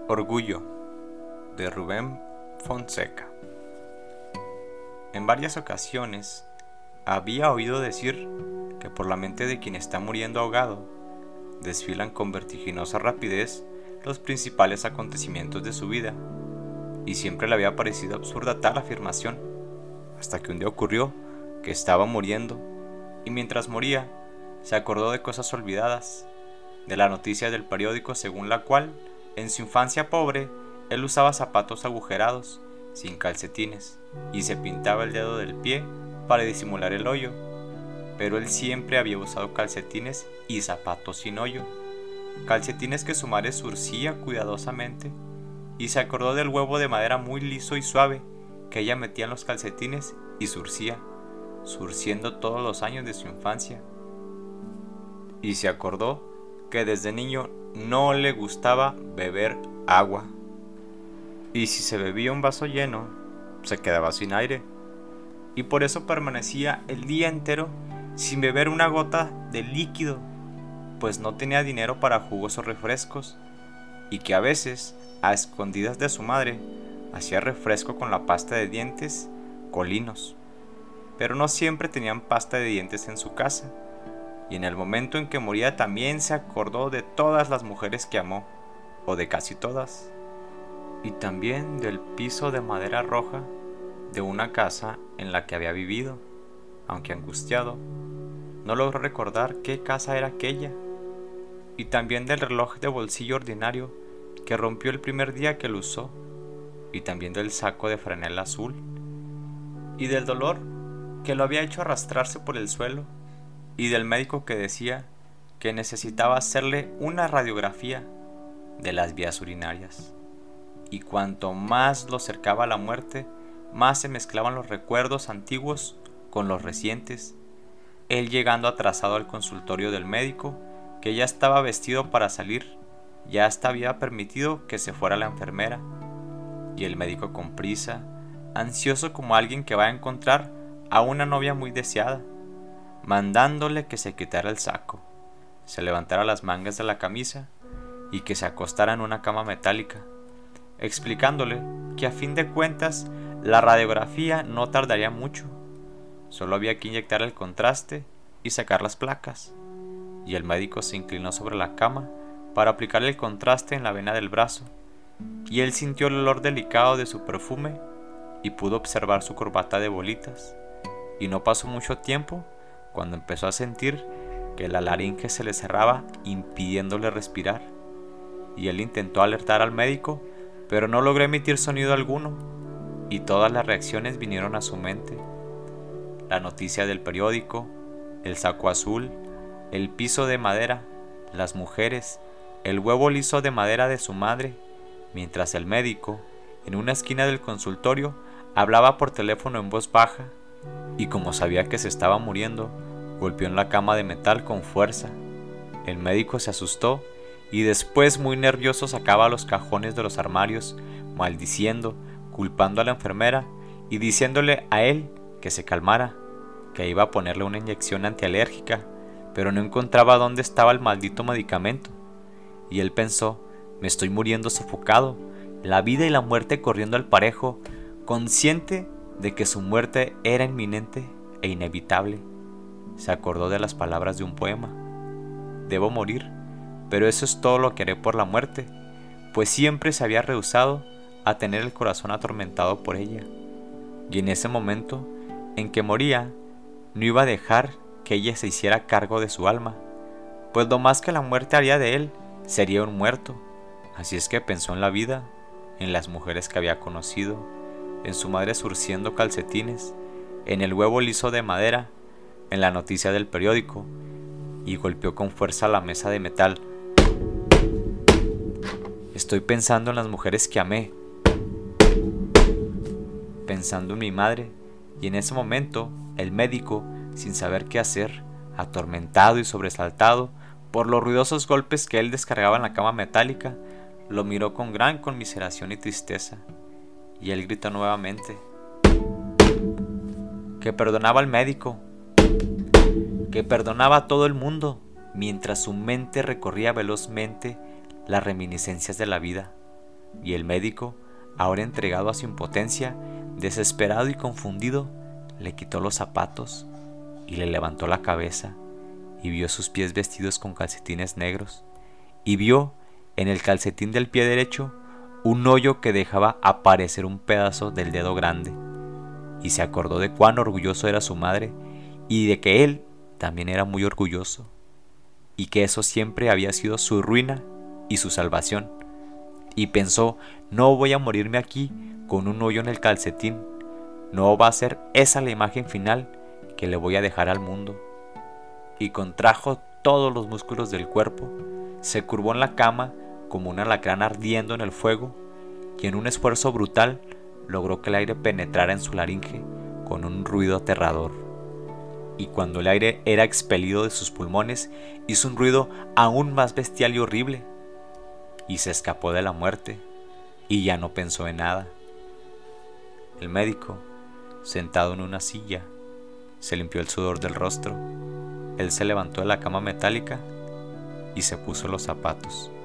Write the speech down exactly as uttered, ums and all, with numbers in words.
Orgullo, de Rubén Fonseca. En varias ocasiones había oído decir que por la mente de quien está muriendo ahogado desfilan con vertiginosa rapidez los principales acontecimientos de su vida, y siempre le había parecido absurda tal afirmación, hasta que un día ocurrió que estaba muriendo, y mientras moría se acordó de cosas olvidadas, de la noticia del periódico según la cual, en su infancia pobre, él usaba zapatos agujerados, sin calcetines, y se pintaba el dedo del pie para disimular el hoyo, pero él siempre había usado calcetines y zapatos sin hoyo, calcetines que su madre zurcía cuidadosamente, y se acordó del huevo de madera muy liso y suave que ella metía en los calcetines y zurcía, zurciendo todos los años de su infancia. Y se acordó que desde niño no le gustaba beber agua, y si se bebía un vaso lleno, se quedaba sin aire, y por eso permanecía el día entero sin beber una gota de líquido, pues no tenía dinero para jugos o refrescos, y que a veces, a escondidas de su madre, hacía refresco con la pasta de dientes Colinos, pero no siempre tenían pasta de dientes en su casa, y en el momento en que moría también se acordó de todas las mujeres que amó, o de casi todas, y también del piso de madera roja de una casa en la que había vivido, aunque angustiado, no logró recordar qué casa era aquella, y también del reloj de bolsillo ordinario que rompió el primer día que lo usó, y también del saco de franela azul, y del dolor que lo había hecho arrastrarse por el suelo, y del médico que decía que necesitaba hacerle una radiografía de las vías urinarias. Y cuanto más lo cercaba la muerte, más se mezclaban los recuerdos antiguos con los recientes, él llegando atrasado al consultorio del médico, que ya estaba vestido para salir, ya hasta había permitido que se fuera la enfermera, y el médico con prisa, ansioso como alguien que va a encontrar a una novia muy deseada, mandándole que se quitara el saco, se levantara las mangas de la camisa y que se acostara en una cama metálica, explicándole que a fin de cuentas la radiografía no tardaría mucho, solo había que inyectar el contraste y sacar las placas, y el médico se inclinó sobre la cama para aplicar el contraste en la vena del brazo, y él sintió el olor delicado de su perfume y pudo observar su corbata de bolitas, y no pasó mucho tiempo cuando empezó a sentir que la laringe se le cerraba impidiéndole respirar, y él intentó alertar al médico, pero no logró emitir sonido alguno, y todas las reacciones vinieron a su mente: la noticia del periódico, el saco azul, el piso de madera, las mujeres, el huevo liso de madera de su madre, mientras el médico, en una esquina del consultorio, hablaba por teléfono en voz baja, y como sabía que se estaba muriendo, golpeó en la cama de metal con fuerza. El médico se asustó y después, muy nervioso, sacaba los cajones de los armarios, maldiciendo, culpando a la enfermera y diciéndole a él que se calmara, que iba a ponerle una inyección antialérgica, pero no encontraba dónde estaba el maldito medicamento. Y él pensó: me estoy muriendo sofocado, la vida y la muerte corriendo al parejo, consciente de que su muerte era inminente e inevitable. Se acordó de las palabras de un poema: debo morir, pero eso es todo lo que haré por la muerte, pues siempre se había rehusado a tener el corazón atormentado por ella, y en ese momento en que moría no iba a dejar que ella se hiciera cargo de su alma, pues lo más que la muerte haría de él sería un muerto. Así es que pensó en la vida, en las mujeres que había conocido, en su madre zurciendo calcetines, en el huevo liso de madera, en la noticia del periódico, y golpeó con fuerza la mesa de metal. Estoy pensando en las mujeres que amé, pensando en mi madre, y en ese momento el médico, sin saber qué hacer, atormentado y sobresaltado por los ruidosos golpes que él descargaba en la cama metálica, lo miró con gran conmiseración y tristeza, y él gritó nuevamente que perdonaba al médico, que perdonaba a todo el mundo, mientras su mente recorría velozmente las reminiscencias de la vida, y el médico, ahora entregado a su impotencia, desesperado y confundido, le quitó los zapatos y le levantó la cabeza y vio sus pies vestidos con calcetines negros, y vio en el calcetín del pie derecho un hoyo que dejaba aparecer un pedazo del dedo grande, y se acordó de cuán orgulloso era su madre y de que él también era muy orgulloso, y que eso siempre había sido su ruina y su salvación, y pensó: no voy a morirme aquí con un hoyo en el calcetín, no va a ser esa la imagen final que le voy a dejar al mundo. Y contrajo todos los músculos del cuerpo, se curvó en la cama como un alacrán ardiendo en el fuego, y en un esfuerzo brutal logró que el aire penetrara en su laringe con un ruido aterrador. Y cuando el aire era expelido de sus pulmones, hizo un ruido aún más bestial y horrible, y se escapó de la muerte, y ya no pensó en nada. El médico, sentado en una silla, se limpió el sudor del rostro. Él se levantó de la cama metálica y se puso los zapatos.